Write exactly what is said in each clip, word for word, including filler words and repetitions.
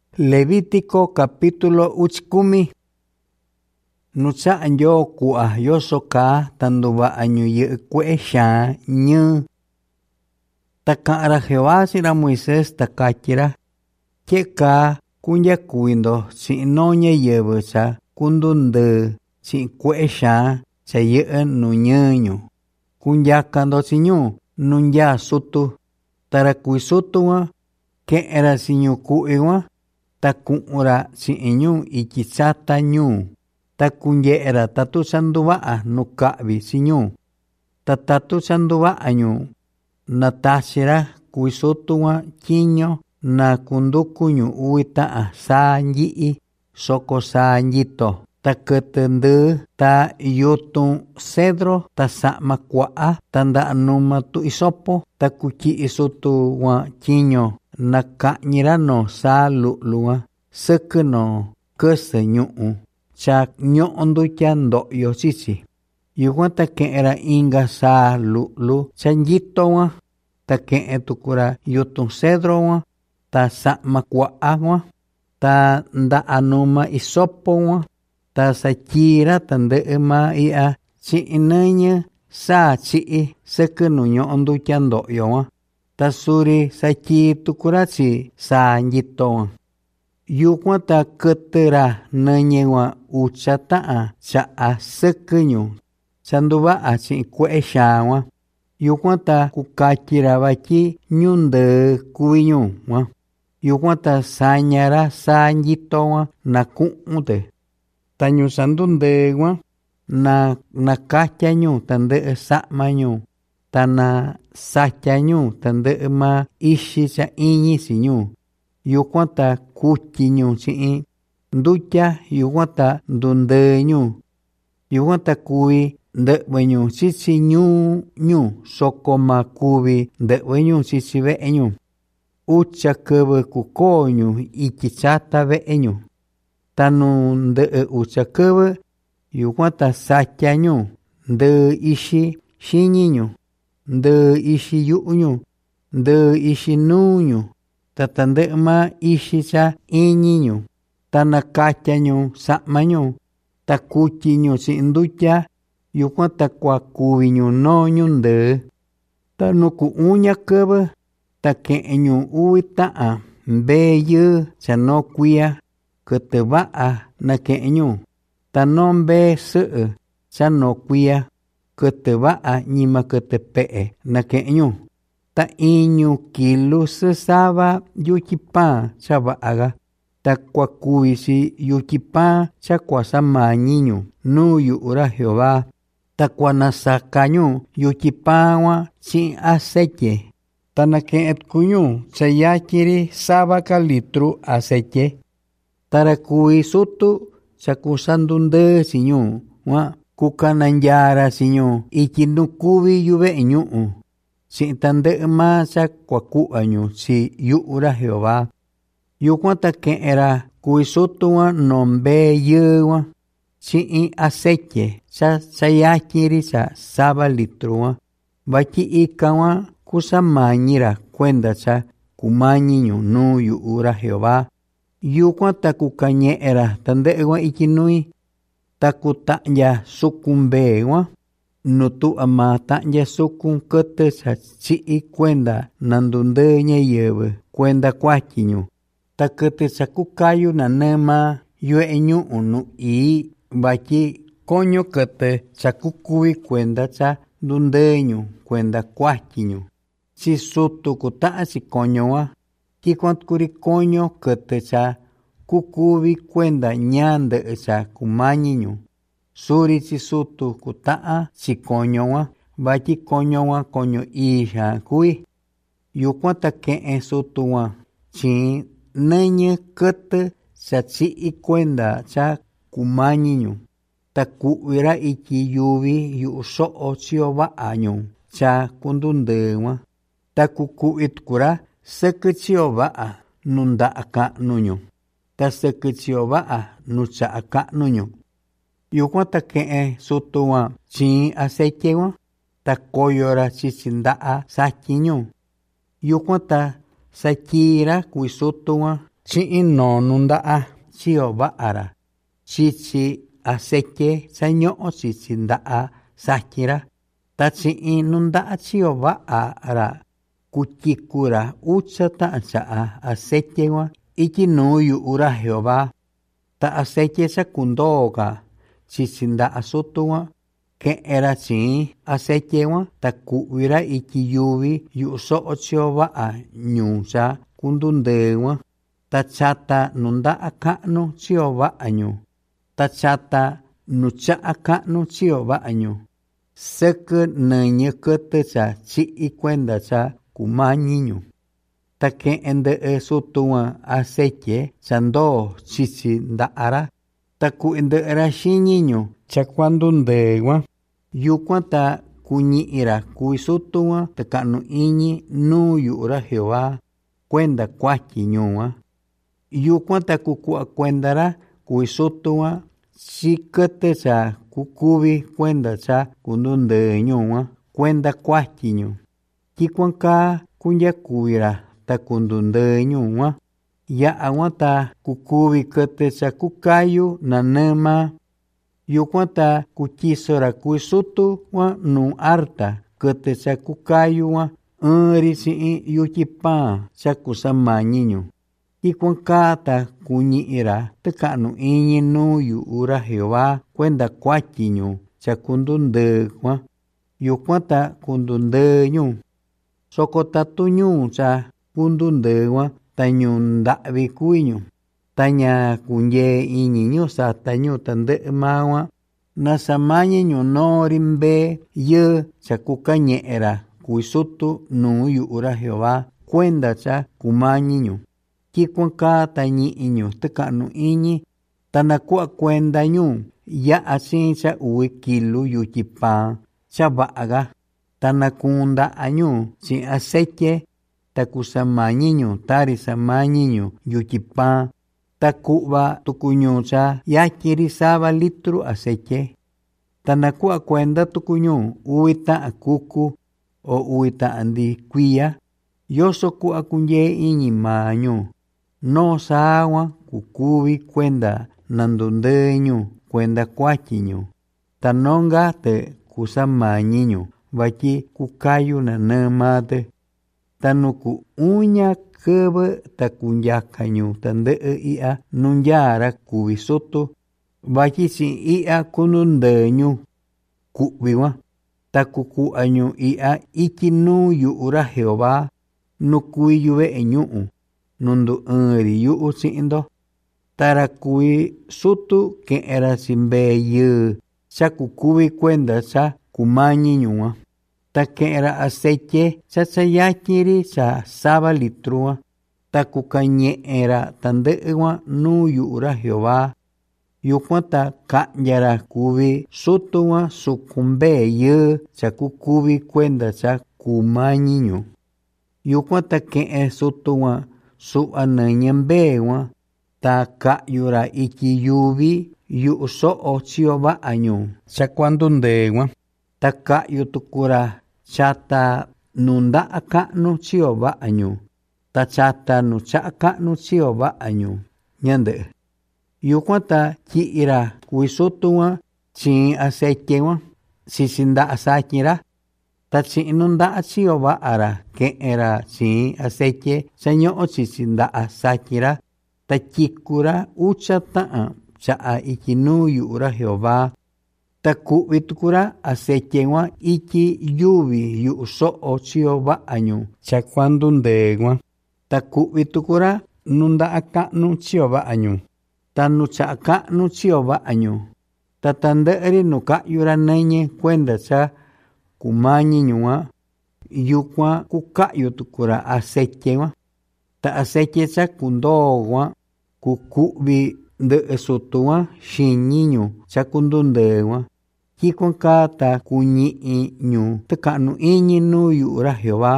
Levítico capítulo uchkumi. Nucha anyo kuah yosoka tanduba anyu ye kuesha nye. Takara Jehová sira Moisés takachira. Cheka kunya kuindo si nonya yebecha kundunde si kuesha chaye nunyenyo. Kunya kando sinyu nunya sutu. Tarakui sutu wa ke era sinyu kuiwa. Takura si inyu ikichata nyu. Takunye era tatu sanduwa nukabi si nyu. Tatatu sanduwa nyu. Natashira kuisutuwa kinyo na kundukunyu uita sanji soko sanjito. Taketende ta yutun cedro ta sama kwaa tanda anuma tu isopo takuchi isutu wa kinyo. Nakanyirano sa lu'luwa sekeno kesenyu'u chak nyo'ondu chando yo sisi yuwa take'era inga sa lu'lu chanjito wa take'e tukura yutun cedro wa ta sa'ma kwa'a wa ta nda anuma isopo wa ta sakira tande'e ma ia chi'inenya sa chi'i sekenu nyo'ondu chando yo wa tasuri saki tukurachi sanjito. Yukwa ta ketera nanyewa uchata'a cha'a sekenyu. Sanduba'a chi kueshawa. Yukwa ta kukachira baki nyunde kuinyu. Yukwa ta sanyara sanjito na ku'ute. Tanyu sandunde na nakachanyu tande sa'manyu. Tana sachanyu tande ma ishi cha iñi sinyu. Yukwata kuchinyu chi'i. Nducha yukwata ndundeñu. Yukwata kui nde'benyu chichi nyu nyu. Soko ma kubi nde'benyu chichi be'enyu. Ucha kebe kukoñu ikichata be'enyu. Tanu nde'e ucha kebe yukwata sachanyu. Nde ishi shiñiñu. Nde ishi yu'nyu, nde ishi nuñu, tatande ma ishi cha iñiñu, tanakachañu sa'mañu, takuchiñu si nducha, yukwa takua kubiñu noñu nde, tanuku uña kebe, take'eñu uita'a, mbeye cha no kuia, kete ba'a nake'eñu, tanombe se'e cha no kuia, kete ba'a nima kete pe'e na ke'ñu. Ta iñu kilu sesaba yuchipa cha ba'aga. Ta kuakui si yuchipa cha kuasamañiñu. Nu yu'ura Jehová. Ta kuanasakañu yuchipa wa chi aceite. Ta na ke'et kuñu cha yakiri saba ka litru aceite. Tara kui sutu cha kusandunde siñu wa. Kukananyara sinyo ikinukubi yube nyu'u. Si tande ma sa kwakuanyu si yu'ura Jehová. Yukwata ke'era kuisutuwa nombe yewa. Si aceite sa sayakiri sa saba litruwa. Baki ikawa kusamanyira kwenda sa kumañiñu nu yu'ura Jehová. Yukwata kukanye'era tande wa ikinui. Taku ta'nya sukumbe wa. Nutu ama ta'nya sukun kete sa chi'i kwenda nandunde nye yebe kwenda kwachiñu. Takete sa kukayu na nema yue nyu unu i baki konyo kete sa kukubi kwenda sa dundeñu kwenda kwachiñu. Si sutu kuta'a si konyo wa. Kikwant kuri konyo kete sa kukubi kwenda nyande sa kumañiñu. Suri si sutu kuta'a si konyo wa. Baki konyo wa konyo isha kui. Yukwata ke'e sutu wa. Chi nenye kete sa chi'i kwenda sa kumañiñu. Ta ku'ira iki yubi yu so'o chio ba'añu. Cha kundunde wa. Ta kuku'it kura seke chio ba'a nunda'a ka'nuñu. Ta seke chio ba'a nucha'a ka'nuñu. Yukwata ke'e sutu wa chi aceite wa. Ta koyora chichinda'a sachiñu. Yukwata sakira kuisutu wa chi'in no nunda'a chio va'ara chichi aceite saño'o chichi nda'a satyira ta chi'in nunda'a chio va'ara kutyikura ucha ta'an cha'a aceite wa iki nuyu ura Jehová ta aceite sakundooka chichi nda'a sutu wa ke'era chi'in aceite wa ta ku'vira iki yuvi yu'u so'o chio va'a ñuu cha kundundee wa ta chata nunda'a ka'nu chio va'a ñu ta chata nu cha'a ka'nu chio va'a ñu sɨkɨ nɨñɨ kɨtɨ cha chi'i kuenda cha kumañi ñu ta ke'en ndɨ'ɨ sutu wa aceite cha ndoo chichi nda'ara ta ku'i ndɨ'ɨra xiñi ñu cha kuandundee wa yukuan ta kuñi'ira ku'i sutu wa ta ka'nu iñi nuu yu'ura Jehová kuenda kuatyi ñu wa yukuan ta kuku'a kuendara ku'i sutu wa chi kɨtɨ cha kukuvi kuenda cha kundundee ñu wa kuenda kuatyi ñu tyikuan kaa kunyakuvira ta kundundee ñu wa ya'a wa ta kukuvi kɨtɨ cha kukayu nanɨma yukuan ta kutyisora ku'i sutu wa nuu arta kɨtɨ cha kukayu wa ɨɨnri chi'in yutyi paan cha kusamañi ñu tyikuan kaa ta kuñi'ira tɨka'nu iñi nuu yu'ura Jehová kuenda kuatyi ñu cha kundundee kuan yukuan ta kundundee ñu soko tatu ñu cha kundundee wa ta ñu nda'vi kuvi ñu ta ña kundyee iñi ñu sata ñu tandɨ'ɨ maa wa nasamañi ñu noori mbee yɨɨ cha kukañe'era ku'i sutu nuu yu'ura Jehová kuenda cha kumañi ñu tyikuan kaa ta ñi'i ñu tɨka'nu iñi ta naku'a kuenda ñu ya'a chi'in cha uvi kilu yutyi paan cha va'a ta nakuun nda'a ñu chi'in aceite ta kusamañi ñu tari samañi ñu yutyi paan ta ku'va tuku ñu cha yatyiri sava litru aceite ta naku'a kuenda tuku ñu uvi ta'an kuku o uvi ta'an ndi kuiya yoso ku'a kundyee iñi maa ñu noo saa wa kukuvi kuenda nandundee ñu kuenda kuatyi ñu ta nongate kusamañi ñu vatyi kukayu nanɨɨmatɨ ta nuku uña kɨvɨ ta kundyaka ñu tandɨ'ɨ i'ya nundyara kuvi sutu vatyi chi'in i'ya kundundee ñu ku'vi wa ta kuku'a ñu i'ya ityi nuu yu'ura Jehová nu kuvi yuve'e ñu'u nu ndu ɨɨnri yu'u chi'in ndo tara kuvi sutu ke'era chi mbee yɨɨ cha kukuvi kuenda cha kumañi ñu wa ta ke'era aceite cha cha yatyiri cha sava litru wa ta kukañe'era tandɨ'ɨ wa nuu yu'ura Jehová yukuan ta ka'ndyara kuvi sutu wa suku mbee yɨɨ cha kukuvi kuenda cha kumañi ñu yukuan ta ke'en sutu wa su'va nɨñɨ mbee wa ta ka'yura ityi yuvi yu'u so'o chio va'a ñu cha kuandundee wa ta ka'yu tukura chata nu nda'a ka'nu chio va'a ñu ta chata nu cha'a ka'nu chio va'a ñu ñandɨ'ɨ yukuan ta tyi'ira ku'i sutu wa chi'in aceite wa chichi nda'a satyira ta chi'in nu nda'a chio va'ara ke'enra chi'in aceite cha ño'o chichi nda'a satyira ta tyikura ucha ta'an cha'a ityi nuu yu'ura Jehová ta ku'vi tukura aceite wa ityi yuvi yu'u so'o chio va'a ñu cha kuandundee wa ta ku'vi tukura nu nda'a ka'nu chio va'a ñu ta nu cha'a ka'nu chio va'a ñu ta tandɨ'ɨri nu ka'yura nɨñɨ kuenda cha kumañi ñu wa yukuan kuka'yu tukura aceite wa ta aceite cha kundoo wa kuku'vi ndɨ'ɨ sutu wa xiñi ñu cha kundundee wa tyikuan kaa ta kuñi'i ñu tɨka'nu iñi nuu yu'ura Jehová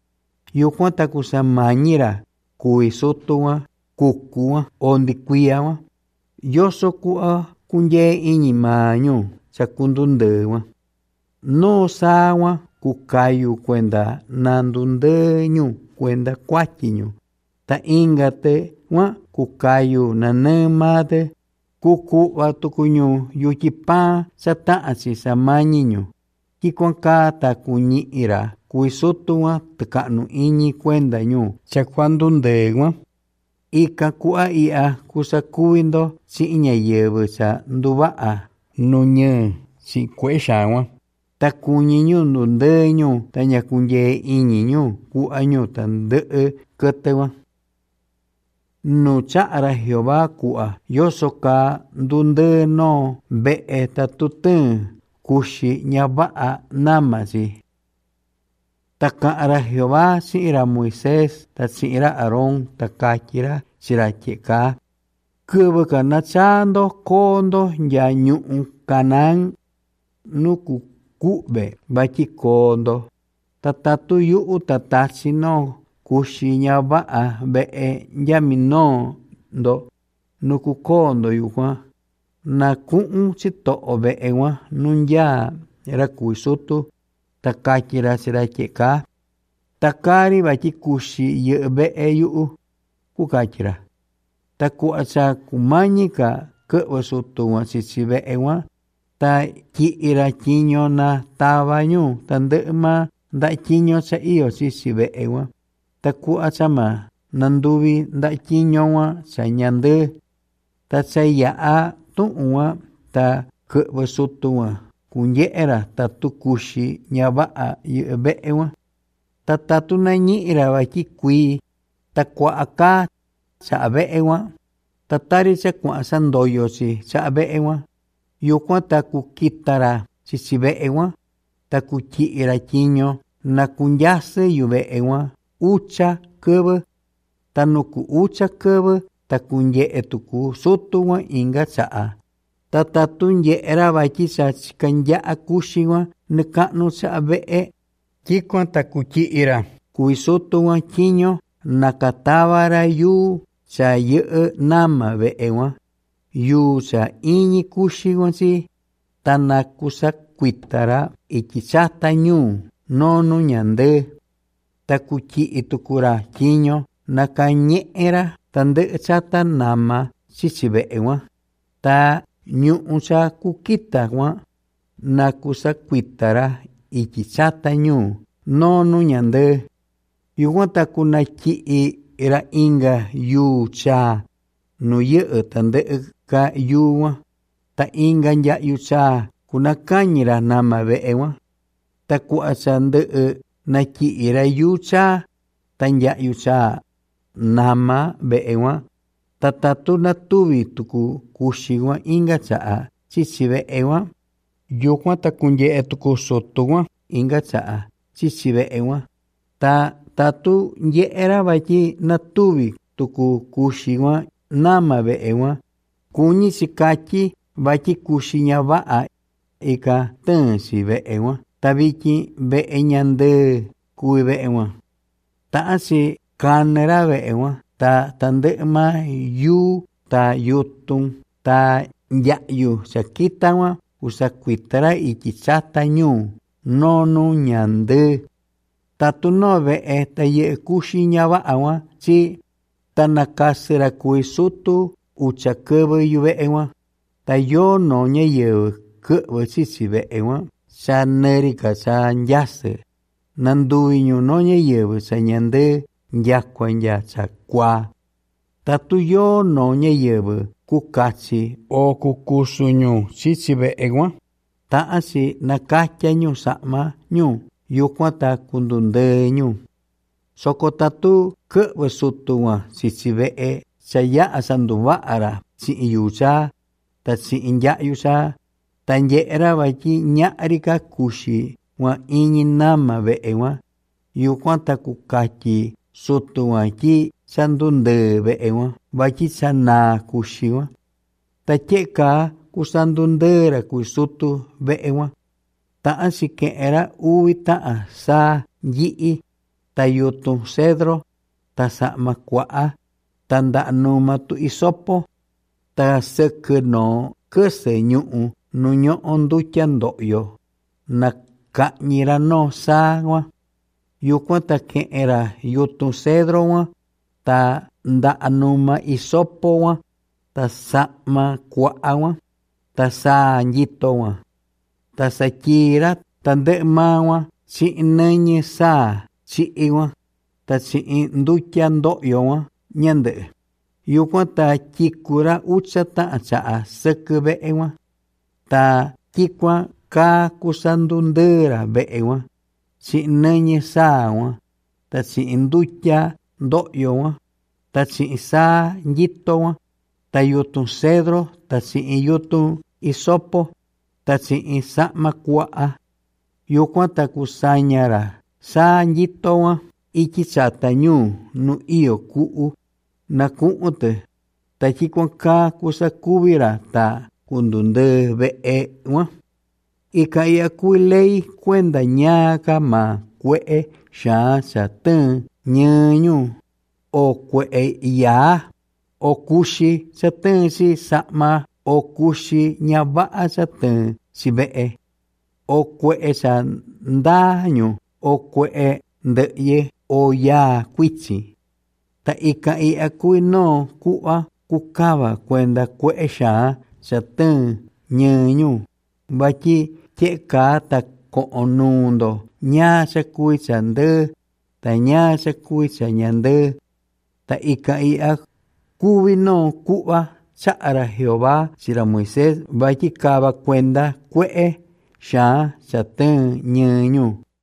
yukuan ta kusamañira kuvi sutu wa kuku wa o ndikuiya wa yoso ku'a kundyee iñi maa ñu cha kundundee wa noo saa wa kukayu kuenda nandundee ñu kuenda kuatyi ñu ta inga te wa kukayu nanamate kuku'va tukuñu yuchipa sata'asi samañiñu kikuanka ta kuñi'ira kuisutu wa taka'nu iñi kuendañu chakuandunde wa ika ku'a i'a kusakuvindo tsi'in ñayɨvɨ sa nduva'a nuñɨ tsi'in kue'e xaan wa ta kuñiñu ndundɨɨñu ta ñakunyee iñiñu ku'añu tandɨ'ɨ kɨtɨ wa nu cha'ra Jehová ku'a yosoka ndundɨɨ no ve'e ta tutɨɨn kuxi ñava'a namasi ta ka'ra Jehová tsi'in-ra Moisés ta tsi'in-ra Aarón ta katyira chira tye'ka kɨ'vɨ ka nachaa-ndo koo-ndo nya ñu'u Canaán nu kuku've vatyi koo-ndo ta tatu yu'u ta tachi-no kuxi ñava'a ve'e nyaminoo-ndo nu kukoo-ndo yukuan na ku'un chito'o ve'e kuan nu nyaa ra kuvi sutu ta katyira chira tye'ka ta kari vatyi kuxi yɨ'ɨ ve'e yu'u kukatyira ta ku'a cha kumañi ka kɨ'vɨ sutu kuan chichi ve'e kuan ta tyi'i-ra tyiño na tavañu tandɨ'ɨ maa nda'a tyiño cha iyo chichi ve'e kuan ta ku'a cha ma nanduvi nda'a tyiño kuan cha ñandɨɨ ta cha ya'a tu'un kuan ta kɨ'vɨ sutu kuan kunye'e-ra tatu kuxi ñava'a yɨ'ɨ ve'e kuan ta tatu nañi'i-ra vatyi kuii ta kua'a kaa cha'a ve'e kuan ta tari cha kua'an sandoyo-chi cha'a ve'e kuan yukuan ta kukita-ra chichi ve'e kuan ta kutyi'i-ra tyiño na kundyasɨ yuve'e kuan ucha kɨvɨ ta nuku ucha kɨvɨ ta kunye'e tuku sutu kuan inga cha'a ta tatu nye'e-ra vatyi cha chikandya'a kuxi kuan nɨka'nu cha'a ve'e tyikuan ta kutyi'i-ra kuvi sutu kuan tyiño na katava-ra yuu cha yɨ'ɨ nama ve'e kuan yuu cha iñi kuxi kuan chi ta na kusakuita-ra ityi chata ñuu nonu ñandɨɨ ta kutyi'i tuku-ra tyiño na kañe'e-ra tandɨ'ɨ chata nama chichi ve'e kuan ta ñu'u cha kukita kuan na kusakuita-ra ityi chata ñuu nonu ñandɨɨ yukuan ta kunatyi'i-ra inga yuu chaa nu yɨ'ɨ tandɨ'ɨ ka yuu kuan ta inga ndya'yu chaa kunakañi-ra nama ve'e kuan ta ku'a cha ndɨ'ɨ natyi'i-ra yuu chaa ta ndya'yu chaa nama ve'e kuan ta tatu natuvi tuku kuxi kuan inga cha'a chichi ve'e kuan yukuan ta kunye'e tuku sutu kuan inga cha'a chichi ve'e kuan ta tatu nye'e-ra vatyi natuvi tuku kuxi kuan nama ve'e kuan kuñi chi katyi vatyi kuxi ñava'a ika tɨɨn-chi ve'e kuan ta vityin ve'e ñandɨɨ kuvi ve'e kuan ta'an-chi kanɨ-ra ve'e kuan ta tandɨ'ɨ maa yuu ta yutun ta ndya'yu cha kita kuan kusakuita-ra ityi chata ñuu nonu ñandɨɨ tatu noo ve'e ta yɨ'ɨ kuxi ñava'a kuan chi ta nakasɨ-ra kuvi sutu ucha kɨvɨ yuve'e kuan ta yoo noo ñayɨvɨ kɨ'vɨ chichi ve'e kuan cha nɨri-ka cha ndyasɨ nanduvi-ñu noo ñayɨvɨ cha ñandɨɨ ndyakua ndya cha kuaa tatu yoo noo ñayɨvɨ kukatyi o kukusu-ñu chichi ve'e kuan ta'an-chi nakatya-ñu sa'ma ñu yukuan ta kundundɨɨ-ñu soko tatu kɨ'vɨ sutu kuan chichi ve'e cha ya'a sanduva'a-ra chi'in yuu chaa ta chi'in ndya'yu chaa ta nye'e-ra vatyi ña'ri-ka kuxi kuan iñi nama ve'e kuan yukuan ta kukatyi sutu kuan tyi cha ndundɨɨ ve'e kuan vatyi cha naa kuxi kuan ta tye'ka kusandundɨɨ-ra kuvi sutu ve'e kuan ta'an-chi ke'en-ra uvi ta'an saa nyi'i ta yutun cedro ta sa'ma kua'a ta nda'a numa tu isopo ta sɨkɨ noo kɨsɨ ñu'u nu ño'o ndutya ndo'yo na ka'ñi-ra noo saa kuan yukuan ta ke'en-ra yutun cedro kuan ta nda'a numa isopo wan, ta sa'ma kua'a wan, ta saa nyito wan, ta satyira tandɨ'ɨ maa wan chi'in nɨñɨ saa chi'i wan, ta chi'in ndutya ndo'yo wan ñandɨ'ɨ. Yukuan ta tyikura ucha ta'an cha'a sɨkɨ ve'e wan, ta tyikuan kakusandundɨɨra ve'e wan chi'in nɨñɨ saa wan, ta chi'in ndutya ndo'yo wan, ta chi'in saa nyito wan, ta yutun cedro, ta chi'in yutun isopo, ta chi'in sa'ma kua'a. Yukuan ta kusañara saa nyito wan ityi chata ñuu nu io ku'u naku'un-tɨ, ta tyikuan kakusakuvira ta kundundɨɨ ve'e wan. Ikan i'ya kuvi ley kuenda ñaaka maa kue'e xaan cha tɨɨn ñɨɨ o kue'e yaa, o kuxi cha tɨɨn chi sa'ma, o kuxi ñava'a cha tɨɨn chi ve'e, o kue'e cha ndaañu, o kue'e ndɨ'yɨ, o yaa kuityi. Ta ikan i'ya kuvi noo ku'va kukava kuenda kue'e xaan cha tɨɨn ñɨɨ, vatyi tye'e kaa ta ko'on nuu-ndo ñaa cha kuvi cha ndɨɨ ta ñaa cha kuvi cha ñandɨɨ. Ta ikan i'ya kuvi noo ku'va cha'a-ra Jehová chi ra Moisés vatyi kava kuenda kue'e xaan cha tɨɨn ñɨɨ.